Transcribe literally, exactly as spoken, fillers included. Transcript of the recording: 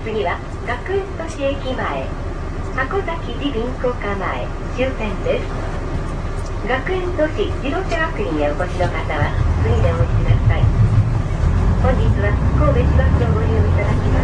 次は学園都市駅前、箱崎寺銀行課前終点です。学園都市自動車学院へお越しの方は次でお降りください。本日は神戸市バスをご利用いただき